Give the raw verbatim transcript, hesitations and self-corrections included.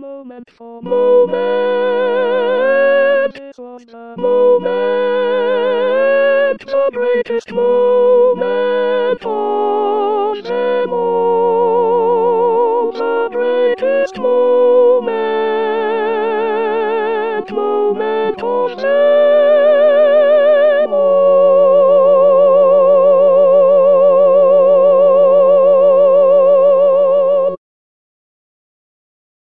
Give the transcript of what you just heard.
moment for moment. This was the moment, the greatest moment of them all, the greatest moment.